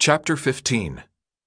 Chapter 15.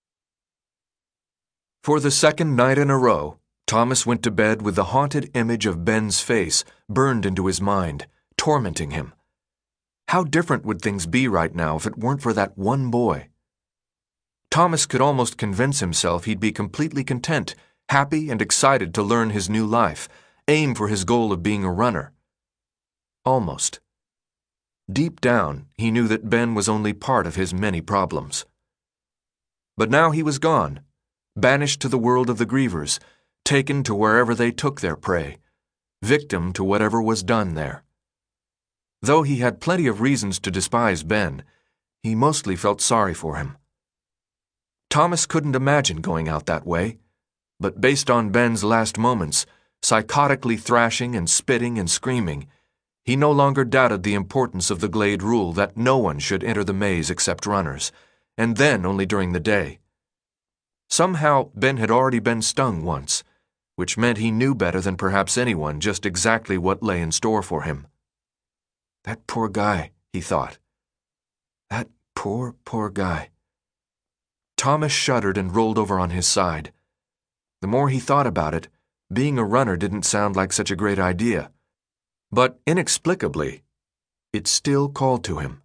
For the second night in a row, Thomas went to bed with the haunted image of Ben's face burned into his mind, tormenting him. How different would things be right now if it weren't for that one boy? Thomas could almost convince himself he'd be completely content, happy and excited to learn his new life, aim for his goal of being a runner. Almost. Deep down, he knew that Ben was only part of his many problems. But now he was gone, banished to the world of the grievers, taken to wherever they took their prey, victim to whatever was done there. Though he had plenty of reasons to despise Ben, he mostly felt sorry for him. Thomas couldn't imagine going out that way, but based on Ben's last moments, psychotically thrashing and spitting and screaming, he no longer doubted the importance of the Glade rule that no one should enter the maze except runners, and then only during the day. Somehow, Ben had already been stung once, which meant he knew better than perhaps anyone just exactly what lay in store for him. That poor guy, he thought. That poor guy. Thomas shuddered and rolled over on his side. The more he thought about it, being a runner didn't sound like such a great idea. But inexplicably, it still called to him.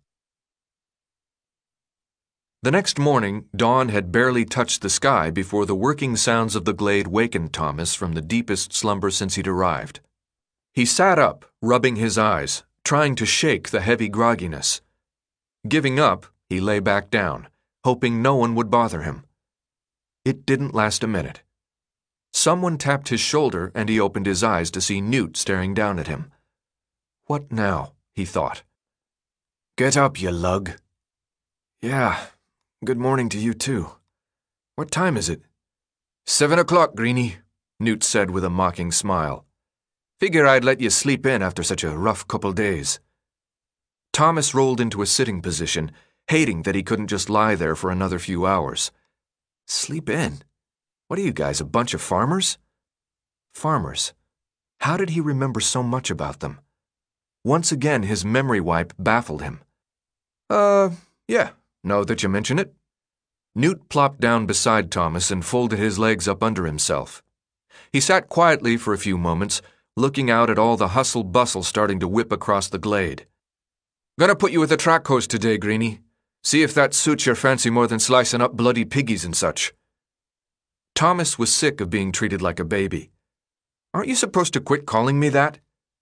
The next morning, dawn had barely touched the sky before the working sounds of the glade wakened Thomas from the deepest slumber since he'd arrived. He sat up, rubbing his eyes, trying to shake the heavy grogginess. Giving up, he lay back down, hoping no one would bother him. It didn't last a minute. Someone tapped his shoulder and he opened his eyes to see Newt staring down at him. What now? He thought. Get up, you lug. Yeah, good morning to you too. What time is it? 7 o'clock, Greenie, Newt said with a mocking smile. Figure I'd let you sleep in after such a rough couple days. Thomas rolled into a sitting position, hating that he couldn't just lie there for another few hours. Sleep in? What are you guys, a bunch of farmers? Farmers. How did he remember so much about them? Once again, his memory wipe baffled him. Yeah, now that you mention it. Newt plopped down beside Thomas and folded his legs up under himself. He sat quietly for a few moments, looking out at all the hustle-bustle starting to whip across the glade. Gonna put you with a track hose today, Greenie. See if that suits your fancy more than slicing up bloody piggies and such. Thomas was sick of being treated like a baby. Aren't you supposed to quit calling me that?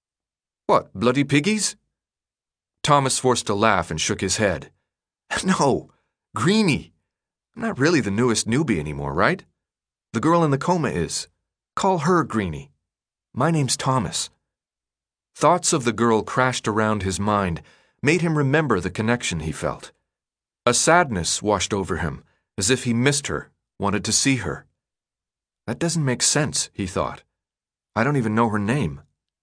What, bloody piggies? Thomas forced a laugh and shook his head. No, Greenie. I'm not really the newest newbie anymore, right? The girl in the coma is. Call her Greenie. My name's Thomas. Thoughts of the girl crashed around his mind, made him remember the connection he felt. A sadness washed over him, as if he missed her, wanted to see her. That doesn't make sense, he thought. I don't even know her name.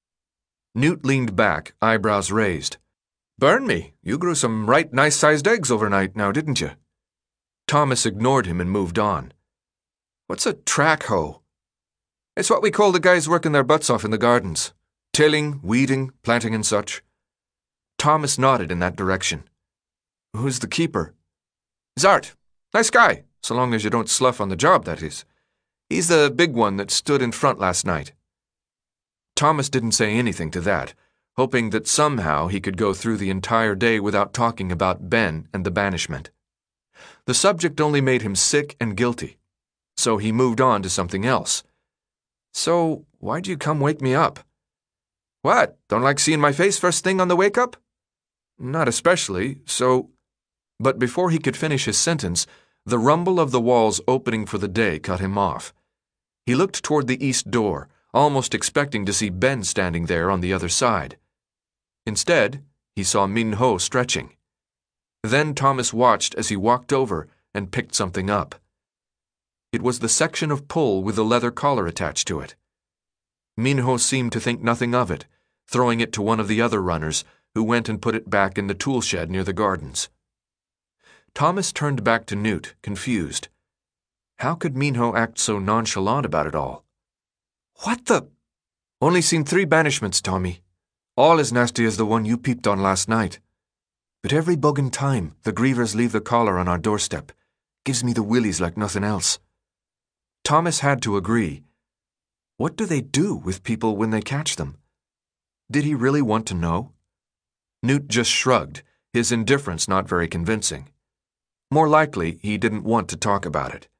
Newt leaned back, eyebrows raised. Burn me, you grew some right nice-sized eggs overnight now, didn't you? Thomas ignored him and moved on. What's a track hoe? It's what we call the guys working their butts off in the gardens. Tilling, weeding, planting and such. Thomas nodded in that direction. Who's the keeper? Zart. Nice guy, so long as you don't slough on the job, that is. He's the big one that stood in front last night. Thomas didn't say anything to that, hoping that somehow he could go through the entire day without talking about Ben and the banishment. The subject only made him sick and guilty, so he moved on to something else. So, why'd you come wake me up? What, don't like seeing my face first thing on the wake-up? Not especially, so... But before he could finish his sentence, the rumble of the walls opening for the day cut him off. He looked toward the east door, almost expecting to see Ben standing there on the other side. Instead, he saw Min Ho stretching. Then Thomas watched as he walked over and picked something up. It was the section of pull with the leather collar attached to it. Min Ho seemed to think nothing of it, throwing it to one of the other runners, who went and put it back in the tool shed near the gardens. Thomas turned back to Newt, confused. How could Min Ho act so nonchalant about it all? What the? Only seen 3 banishments, Tommy. All as nasty as the one you peeped on last night. But every bug in time, the grievers leave the collar on our doorstep, Gives me the willies like nothing else. Thomas had to agree. What do they do with people when they catch them? Did he really want to know? Newt just shrugged, his indifference not very convincing. More likely, he didn't want to talk about it.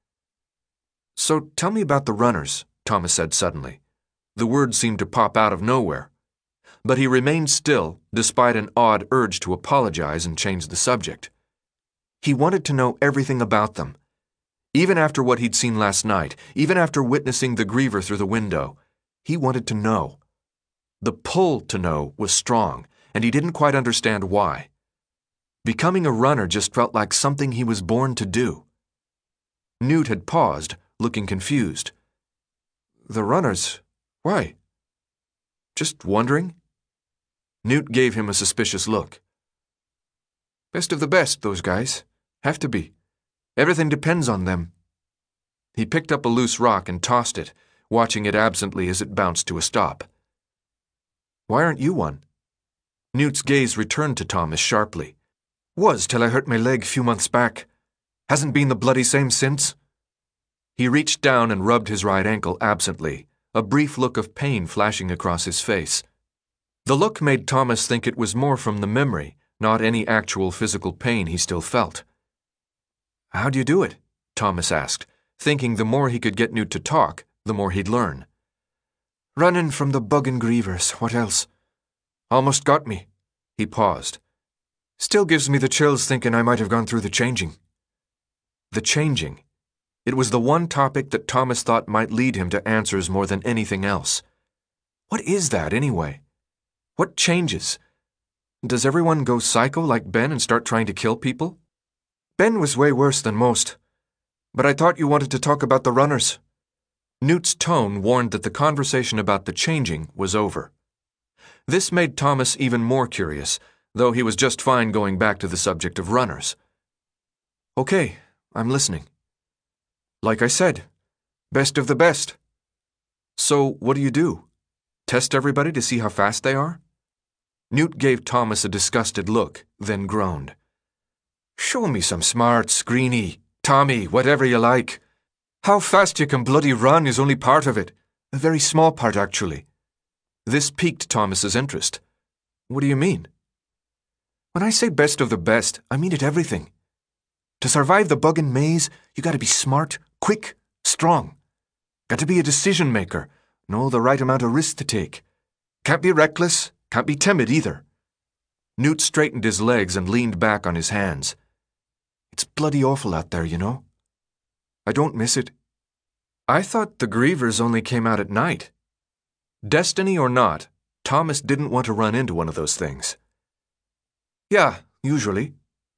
So tell me about the runners, Thomas said suddenly. The words seemed to pop out of nowhere. But he remained still, despite an odd urge to apologize and change the subject. He wanted to know everything about them. Even after what he'd seen last night, even after witnessing the griever through the window, he wanted to know. The pull to know was strong, and he didn't quite understand why. Becoming a runner just felt like something he was born to do. Newt had paused, looking confused. The runners? Why? Just wondering? Newt gave him a suspicious look. Best of the best, those guys. Have to be. Everything depends on them. He picked up a loose rock and tossed it, watching it absently as it bounced to a stop. Why aren't you one? Newt's gaze returned to Thomas sharply. Was till I hurt my leg a few months back. Hasn't been the bloody same since. He reached down and rubbed his right ankle absently, a brief look of pain flashing across his face. The look made Thomas think it was more from the memory, not any actual physical pain he still felt. How do you do it? Thomas asked, thinking the more he could get Newt to talk, the more he'd learn. Running from the buggin' grievers, what else? Almost got me. He paused. Still gives me the chills thinking I might have gone through the changing. The changing. It was the one topic that Thomas thought might lead him to answers more than anything else. What is that, anyway? What changes? Does everyone go psycho like Ben and start trying to kill people? Ben was way worse than most. But I thought you wanted to talk about the runners. Newt's tone warned that the conversation about the changing was over. This made Thomas even more curious, though he was just fine going back to the subject of runners. Okay, I'm listening. Like I said, best of the best. So what do? Test everybody to see how fast they are? Newt gave Thomas a disgusted look, then groaned. Show me some smarts, Greenie, Tommy, whatever you like. How fast you can bloody run is only part of it. A very small part, actually. This piqued Thomas's interest. What do you mean? When I say best of the best, I mean it everything. To survive the buggin' maze, you gotta be smart, quick, strong. Got to be a decision maker, know the right amount of risk to take. Can't be reckless, can't be timid either. Newt straightened his legs and leaned back on his hands. It's bloody awful out there, you know. I don't miss it. I thought the grievers only came out at night. Destiny or not, Thomas didn't want to run into one of those things. Yeah, usually.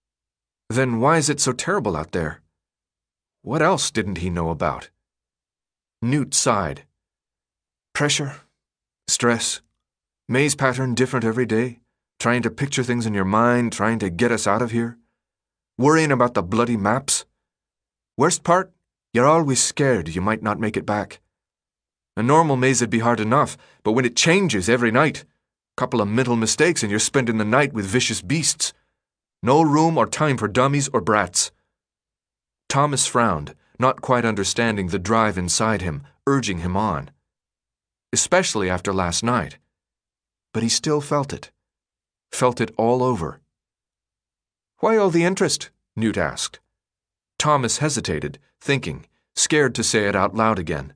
Then why is it so terrible out there? What else didn't he know about? Newt sighed. Pressure, stress, maze pattern different every day, trying to picture things in your mind, trying to get us out of here, worrying about the bloody maps. Worst part, you're always scared you might not make it back. A normal maze would be hard enough, but when it changes every night, couple of mental mistakes and you're spending the night with vicious beasts. No room or time for dummies or brats. Thomas frowned, not quite understanding the drive inside him, urging him on. Especially after last night. But he still felt it. Felt it all over. Why all the interest? Newt asked. Thomas hesitated, thinking, scared to say it out loud again.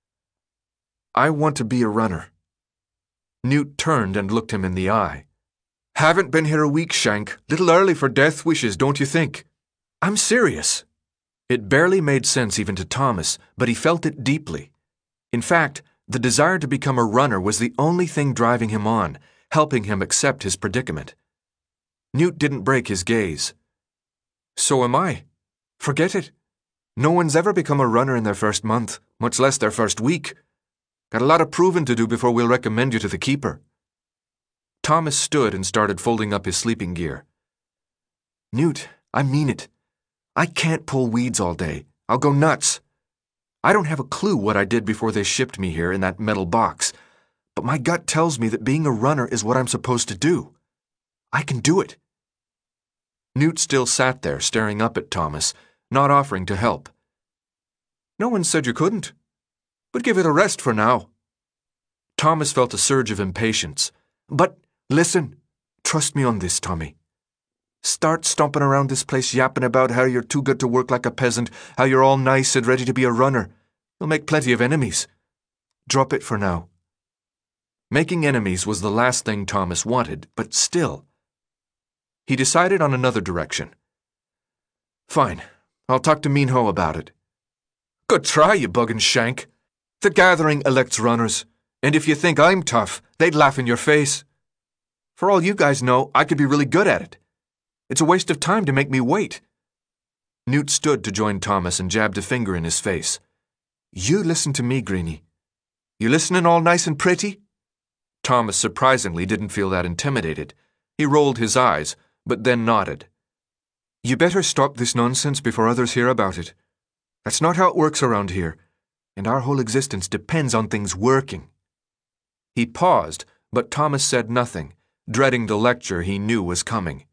I want to be a runner. Newt turned and looked him in the eye. Haven't been here a week, Shank. Little early for death wishes, don't you think? I'm serious. It barely made sense even to Thomas, but he felt it deeply. In fact, the desire to become a runner was the only thing driving him on, helping him accept his predicament. Newt didn't break his gaze. So am I. Forget it. No one's ever become a runner in their first month, much less their first week. Got a lot of proving to do before we'll recommend you to the keeper. Thomas stood and started folding up his sleeping gear. Newt, I mean it. I can't pull weeds all day. I'll go nuts. I don't have a clue what I did before they shipped me here in that metal box, but my gut tells me that being a runner is what I'm supposed to do. I can do it. Newt still sat there, staring up at Thomas, not offering to help. No one said you couldn't. But give it a rest for now. Thomas felt a surge of impatience. But listen, trust me on this, Tommy. Start stomping around this place yapping about how you're too good to work like a peasant, how you're all nice and ready to be a runner. You'll make plenty of enemies. Drop it for now. Making enemies was the last thing Thomas wanted, but still. He decided on another direction. Fine, I'll talk to Minho about it. Good try, you buggin' shank. The gathering elects runners, and if you think I'm tough, they'd laugh in your face. For all you guys know, I could be really good at it. It's a waste of time to make me wait. Newt stood to join Thomas and jabbed a finger in his face. You listen to me, Greenie. You listening all nice and pretty? Thomas surprisingly didn't feel that intimidated. He rolled his eyes, but then nodded. You better stop this nonsense before others hear about it. That's not how it works around here, and our whole existence depends on things working. He paused, but Thomas said nothing, dreading the lecture he knew was coming.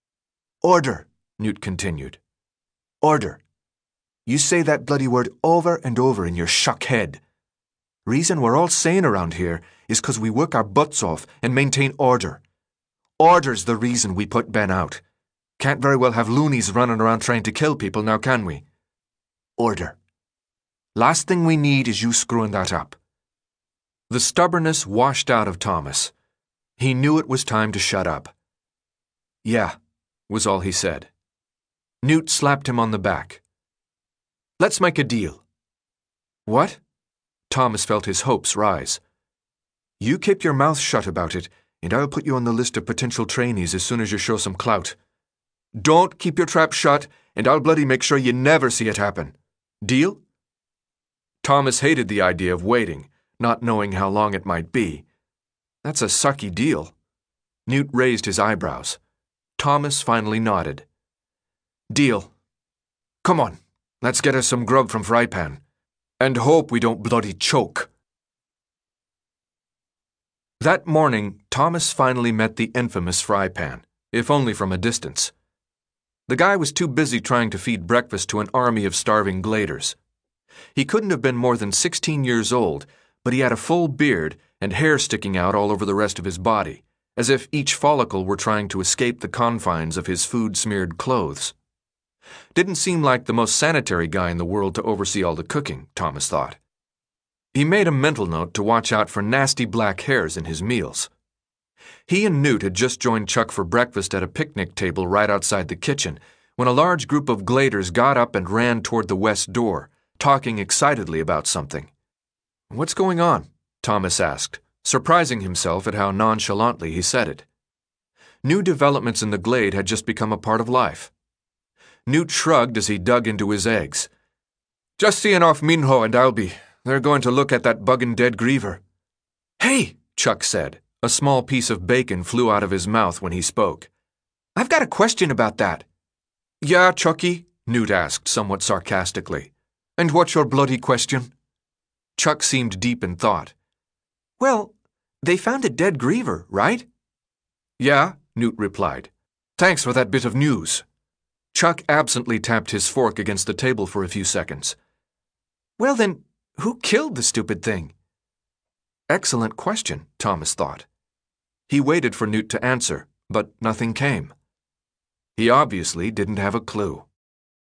Order, Newt continued. Order. You say that bloody word over and over in your shuck head. Reason we're all sane around here is 'cause we work our butts off and maintain order. Order's the reason we put Ben out. Can't very well have loonies running around trying to kill people now, can we? Order. Last thing we need is you screwing that up. The stubbornness washed out of Thomas. He knew it was time to shut up. Yeah, was all he said. Newt slapped him on the back. Let's make a deal. What? Thomas felt his hopes rise. You keep your mouth shut about it, and I'll put you on the list of potential trainees as soon as you show some clout. Don't keep your trap shut, and I'll bloody make sure you never see it happen. Deal? Thomas hated the idea of waiting, not knowing how long it might be. That's a sucky deal. Newt raised his eyebrows. Thomas finally nodded. Deal. Come on, let's get us some grub from Fry Pan. And hope we don't bloody choke. That morning, Thomas finally met the infamous Fry Pan, if only from a distance. The guy was too busy trying to feed breakfast to an army of starving gladers. He couldn't have been more than 16 years old, but he had a full beard and hair sticking out all over the rest of his body, as if each follicle were trying to escape the confines of his food-smeared clothes. Didn't seem like the most sanitary guy in the world to oversee all the cooking, Thomas thought. He made a mental note to watch out for nasty black hairs in his meals. He and Newt had just joined Chuck for breakfast at a picnic table right outside the kitchen when a large group of gladers got up and ran toward the west door, talking excitedly about something. What's going on? Thomas asked, surprising himself at how nonchalantly he said it. New developments in the glade had just become a part of life. Newt shrugged as he dug into his eggs. Just seeing off Minho and Albie. They're going to look at that buggin' dead griever. Hey, Chuck said. A small piece of bacon flew out of his mouth when he spoke. I've got a question about that. Yeah, Chucky? Newt asked somewhat sarcastically. And what's your bloody question? Chuck seemed deep in thought. Well, they found a dead griever, right? Yeah, Newt replied. Thanks for that bit of news. Chuck absently tapped his fork against the table for a few seconds. Well then, who killed the stupid thing? Excellent question, Thomas thought. He waited for Newt to answer, but nothing came. He obviously didn't have a clue.